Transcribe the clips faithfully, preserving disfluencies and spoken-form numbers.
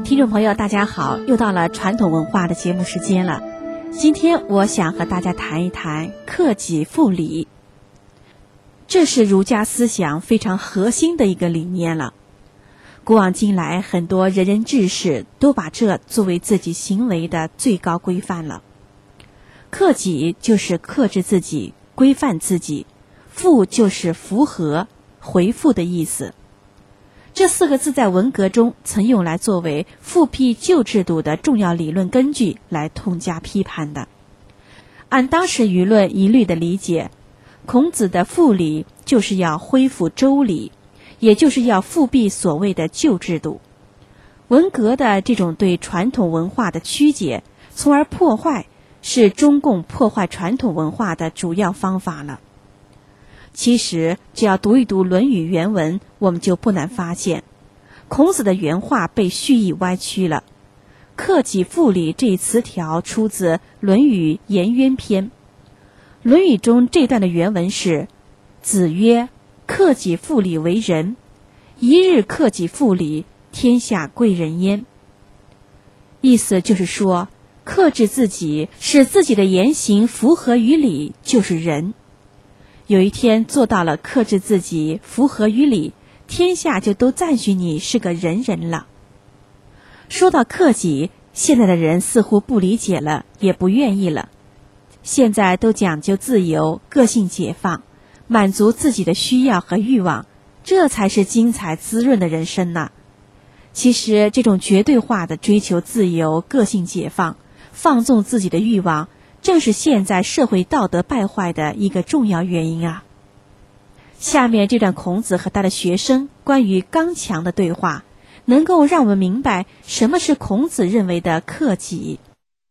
听众朋友大家好，又到了传统文化的节目时间了。今天我想和大家谈一谈克己复礼，这是儒家思想非常核心的一个理念了。古往今来，很多仁人志士都把这作为自己行为的最高规范了。克己就是克制自己，规范自己，复就是符合、回复的意思。这四个字在文革中曾用来作为复辟旧制度的重要理论根据来痛加批判的。按当时舆论一律的理解，孔子的复礼就是要恢复周礼，也就是要复辟所谓的旧制度。文革的这种对传统文化的曲解，从而破坏，是中共破坏传统文化的主要方法了。其实只要读一读《论语》原文，我们就不难发现，孔子的原话被蓄意歪曲了。克己复礼这一词条出自《论语·颜渊篇》。《论语》中这段的原文是：子曰：克己复礼为仁，一日克己复礼，天下归仁焉。意思就是说，克制自己，使自己的言行符合于礼，就是仁。有一天做到了克制自己，符合于礼，天下就都赞许你是个仁人了。说到克己，现在的人似乎不理解了，也不愿意了。现在都讲究自由，个性解放，满足自己的需要和欲望，这才是精彩滋润的人生呢。其实这种绝对化的追求自由、个性解放，放纵自己的欲望，正是现在社会道德败坏的一个重要原因啊。下面这段孔子和他的学生关于刚强的对话，能够让我们明白什么是孔子认为的克己。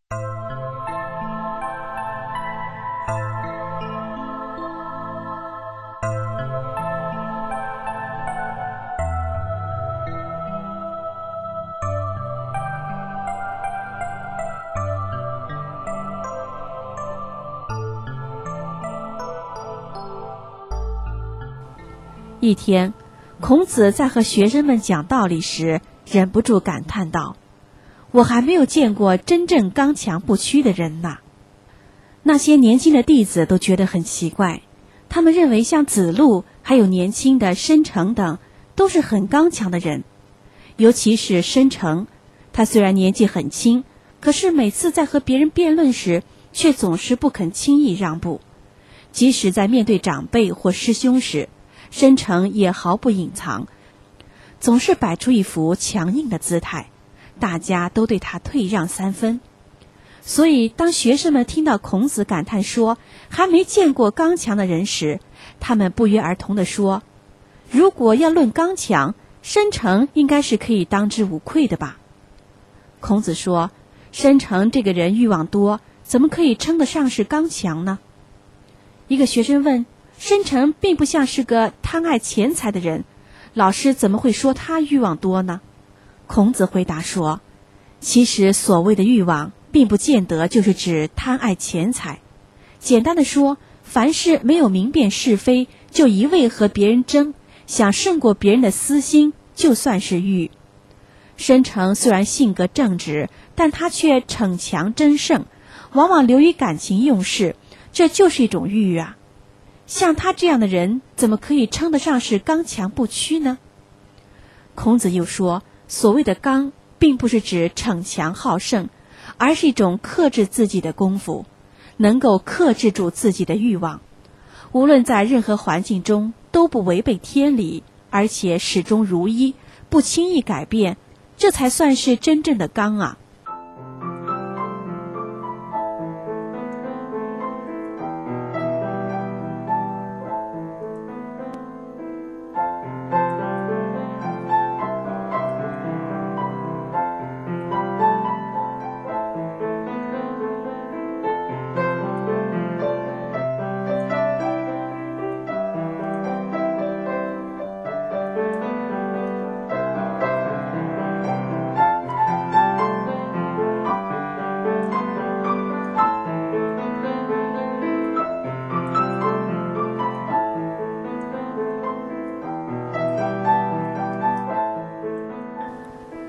一天，孔子在和学生们讲道理时，忍不住感叹道：我还没有见过真正刚强不屈的人呐。那些年轻的弟子都觉得很奇怪，他们认为像子路还有年轻的申成等都是很刚强的人。尤其是申成，他虽然年纪很轻，可是每次在和别人辩论时，却总是不肯轻易让步。即使在面对长辈或师兄时，申成也毫不隐藏，总是摆出一副强硬的姿态，大家都对他退让三分。所以当学生们听到孔子感叹说还没见过刚强的人时，他们不约而同地说，如果要论刚强，申成应该是可以当之无愧的吧。孔子说，申成这个人欲望多，怎么可以称得上是刚强呢？一个学生问，申成并不像是个贪爱钱财的人，老师怎么会说他欲望多呢？孔子回答说，其实所谓的欲望并不见得就是指贪爱钱财。简单的说，凡是没有明辨是非，就一味和别人争，想胜过别人的私心，就算是欲。申成虽然性格正直，但他却逞强争胜，往往流于感情用事，这就是一种欲啊。像他这样的人，怎么可以称得上是刚强不屈呢？孔子又说，所谓的刚，并不是指逞强好胜，而是一种克制自己的功夫，能够克制住自己的欲望，无论在任何环境中都不违背天理，而且始终如一，不轻易改变，这才算是真正的刚啊。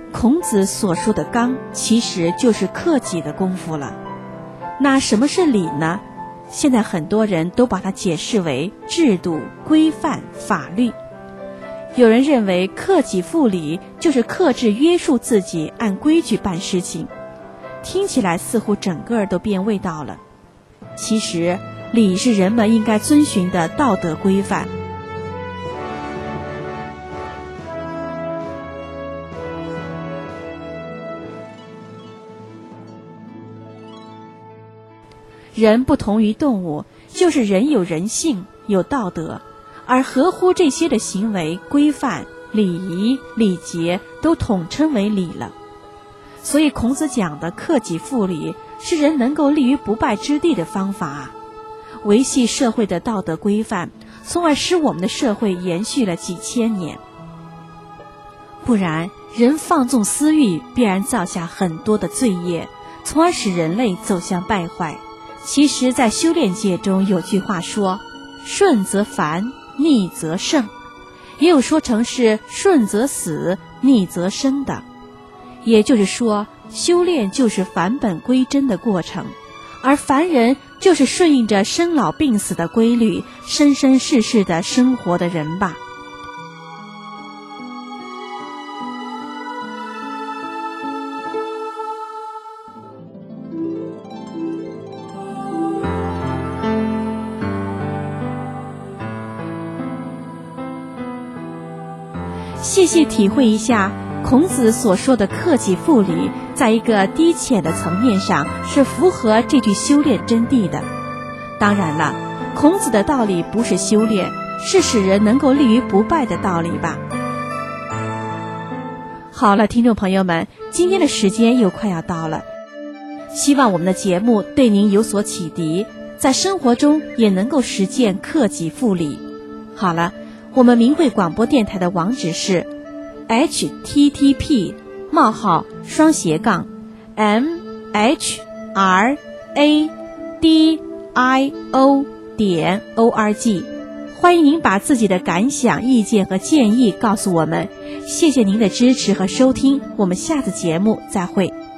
孔子所说的刚，其实就是克己的功夫了。那什么是礼呢？现在很多人都把它解释为制度、规范、法律。有人认为克己复礼就是克制约束自己，按规矩办事情，听起来似乎整个都变味道了。其实礼是人们应该遵循的道德规范。人不同于动物，就是人有人性，有道德，而合乎这些的行为规范、礼仪、礼节都统称为礼了。所以孔子讲的克己复礼，是人能够立于不败之地的方法啊，维系社会的道德规范，从而使我们的社会延续了几千年。不然，人放纵私欲，必然造下很多的罪业，从而使人类走向败坏。其实在修炼界中有句话说，顺则凡，逆则圣，也有说成是顺则死，逆则生的。也就是说，修炼就是返本归真的过程，而凡人就是顺应着生老病死的规律，生生世世的生活的人吧。细细体会一下孔子所说的克己复礼，在一个低浅的层面上是符合这句修炼真谛的。当然了，孔子的道理不是修炼，是使人能够立于不败的道理吧。好了，听众朋友们，今天的时间又快要到了，希望我们的节目对您有所启迪，在生活中也能够实践克己复礼。好了，我们明慧广播电台的网址是 h t t p 冒号双斜杠 m h r a d i o 点 o r g， 欢迎您把自己的感想、意见和建议告诉我们。谢谢您的支持和收听，我们下次节目再会。